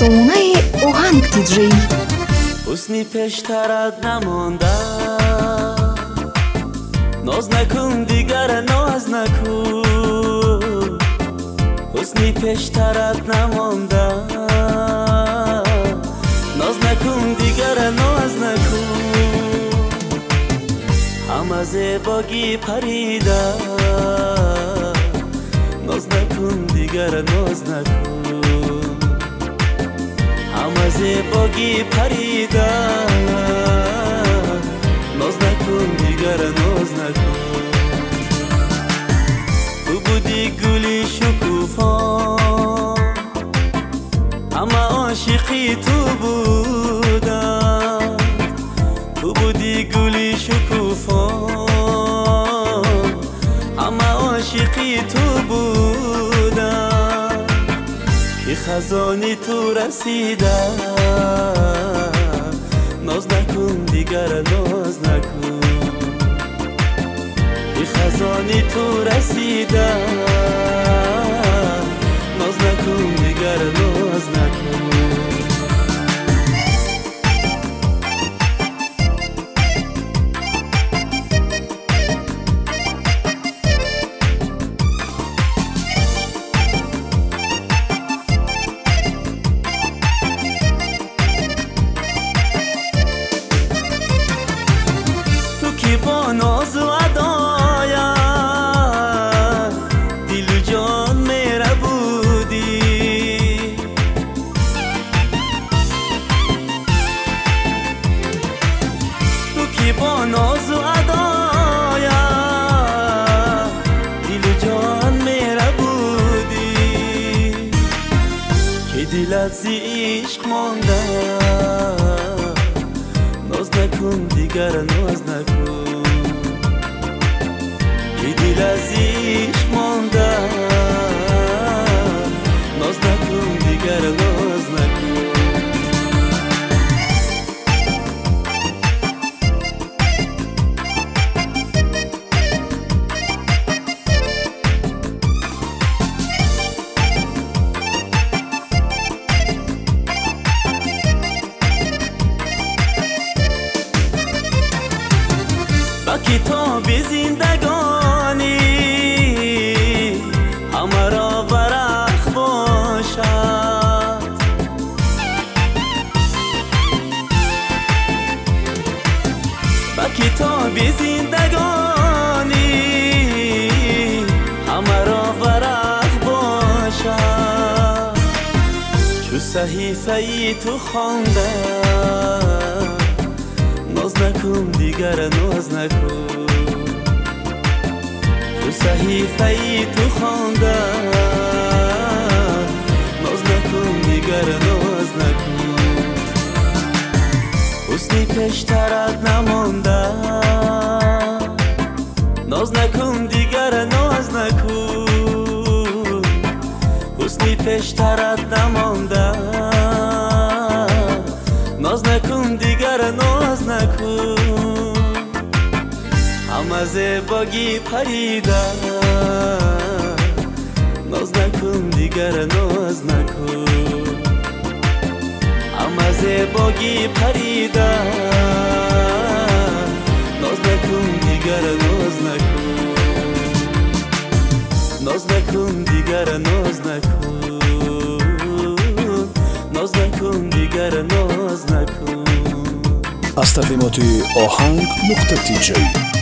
افسانه آهنگ دیجی. حسنی پیشترت نمانده، ناز نکن دیگر ناز نکن. حسنی پیشترت نمانده، ناز نکن دیگر ناز نکن. همه زیباگی پریده، ناز نکن دیگر ناز نکن. همه زیباگی پریده، ناز نکن دیگر ناز نکن. تو بودی گلی شکوفا، همه عاشقی تو بودن. تو بودی گلی شکوفا، همه عاشقی تو بودن. که خزانی تو رسیده، ناز نکن دیگر ناز نکن. که خزانی تو رسیده، ناز نکن دیگر ناز نکن. با ناز و ادایت دل و جان میره بودی. تو که با ناز و ادایت دل و جان میره بودی. که دلت زی عشق مانده، ناز نکن دیگر ناز نکن. که دل از عشق مانده، ناز نکن دیگر ناز نکن. با کتاب زندگانی همه را ورق باشد. با کتاب زندگانی همه را ورق باشد. چو صحیفه ای تو خوانده، ناز نکن دیگر ناز نکن. تو صحیفه ای تو خوانده، ناز نکن دیگر ناز نکن. حسنی پیشترت نمانده، ناز نکن دیگر ناز نکن. حسنی پیشترت نمانده، ناز نکن دیگر ناز نکن. همه زیباگی پریده، ناز نکن دیگر ناز نکن. همه زیباگی پریده، ناز نکن دیگر ناز نکن. ناز نکن دیگر ناز نکن. ناز نکن دیگر ناز نکن. از تقدیمات آهنگ نقطه تیجی.